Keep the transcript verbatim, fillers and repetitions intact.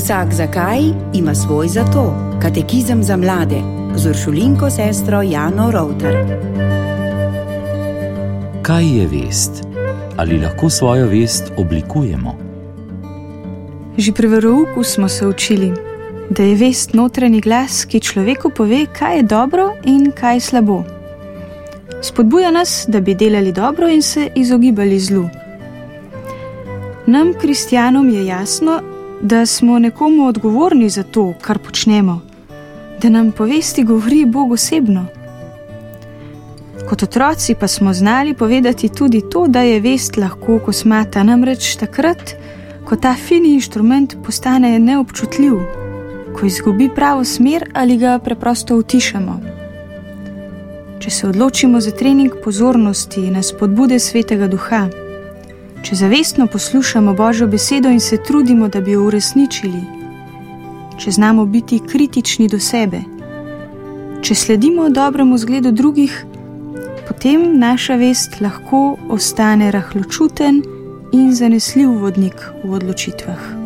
Vsak zakaj ima svoj zato. Katekizem za mlade z Uršulinko sestro Jano Rovtar. Kaj je vest? Ali lahko svojo vest oblikujemo? Že pri verouku smo se učili, da je vest notranji glas, ki človeku pove, kaj je dobro in kaj je slabo. Spodbuja nas, da bi delali dobro in se izogibali zlu. Nam, kristjanom, je jasno, da smo nekomu odgovorni za to, kar počnemo, da nam po vesti govori Bog osebno. Kot otroci pa smo znali povedati tudi to, da je vest lahko kosmata, namreč takrat, ko ta fini inštrument postane neobčutljiv, ko izgubi pravo smer ali ga preprosto utišamo. Če se odločimo za trening pozornosti na spodbude Svetega Duha, če zavestno poslušamo Božjo besedo in se trudimo, da bi jo uresničili, če znamo biti kritični do sebe, če sledimo dobremu zgledu drugih, potem naša vest lahko ostane rahločuten in zanesljiv vodnik v odločitvah.